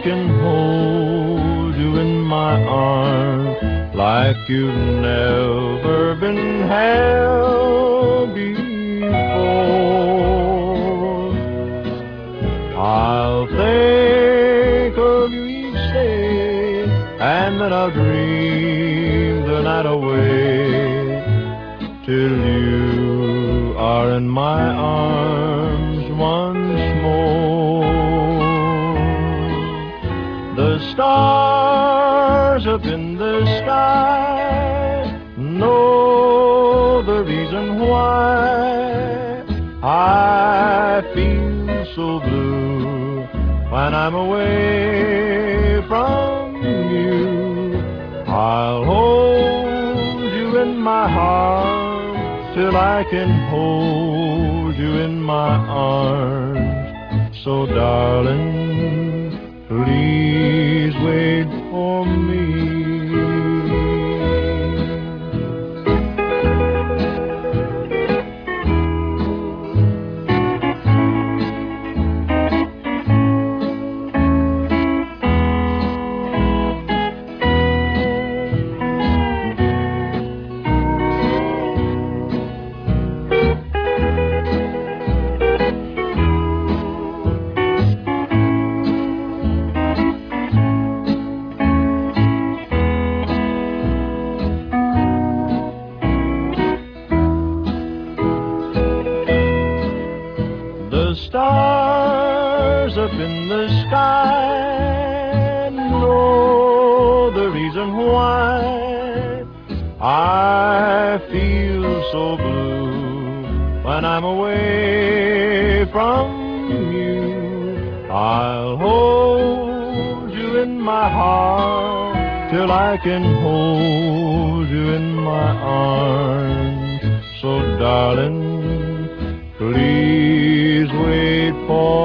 can hold you in my arms like you've never been held before. I'll think of you each day, and then I'll dream the night away till you are in my arms once more. The stars up in the sky know the reason why I feel so blue when I'm away from you. I'll hold you in my heart till I can hold you in my arms. So darling, please wait for me. The stars up in the sky know the reason why I feel so blue when I'm away from you. I'll hold you in my heart till I can hold you in my arms. So darling, please wait for